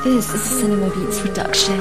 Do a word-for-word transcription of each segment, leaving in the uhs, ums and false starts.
This is a Cinema Beats production.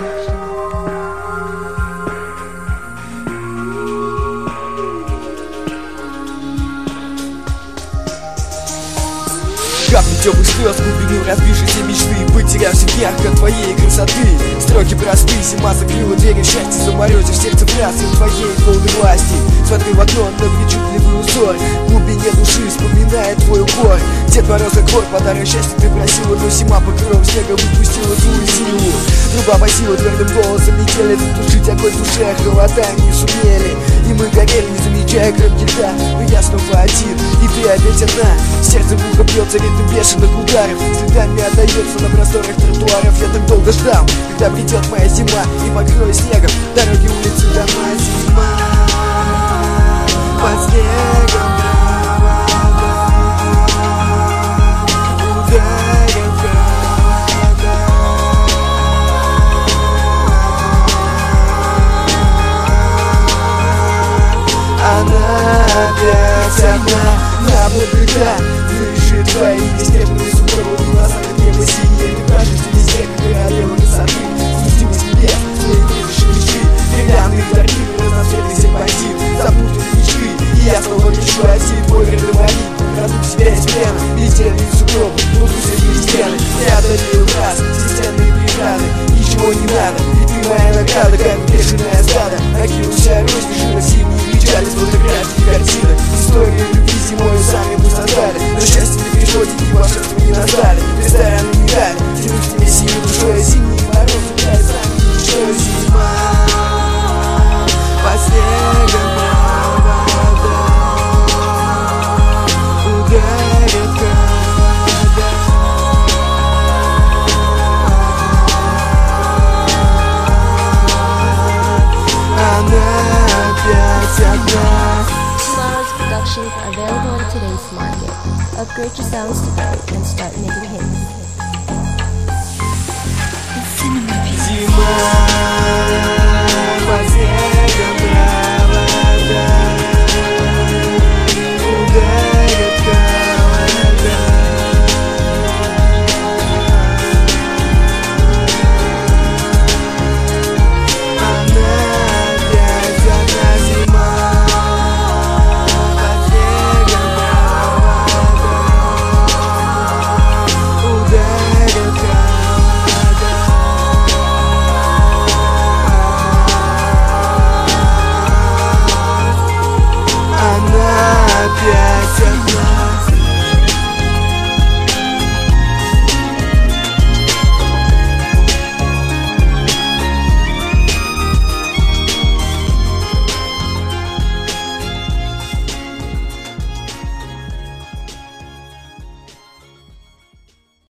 Капли теплых слез, глубину разбившейся мечты, потерявший ярко твоей красоты. Строки простые, зима закрыла двери счастья, заморозив сердце фраз и твоей полной власти. Смотрю в окно на причудливый узор, в глубине души вспоминает твой укор. Дед Мороз и хор, подарок счастья ты просила, но зима покровом снега выпустила злую силу. Труба возила твердым голосом, метели затушить огонь в душе, холода не сумели. И мы горели, не замечая кромки льда, но я снова один, и ты опять одна. Сердце в ухо бьется ритм бешеных ударов, следами отдается на просторах тротуаров. Я так долго ждал, когда придет моя зима и покроет снегом дороги, улицы, дома. Зима под снегом, провода ударят в города. Она опять одна, наблюдает выше твои бесстепные сугробы, глаза на небо синие. Ты кажешься везде, как королева красоты. Спустилась к небе, свои прежде мечты, деревянные дорогие, разноцветный серпантин, запутанные мечты. И я снова мечу один, твой градомарин. Краду в себя из плена, бездельные сугробы, внутри средние стены. Я одолел раз, системные преграды, ничего не надо, ведь ты моя награда, как бешеное стадо. Накинулся рост, жира синие печали, фотографии, картины. История любви зимой сами мы создали, но счастье не пришло, деньги волшебства не настали. Ты старая, но не дали, тянуть к тебе синей душой, зимний мороз ударит сами еще. Зима под снегом, провода ударят города. Она опять одна. Tomorrow's productions are available in today's market. Upgrade your sounds today and start making hits. Cinema Beats. Зима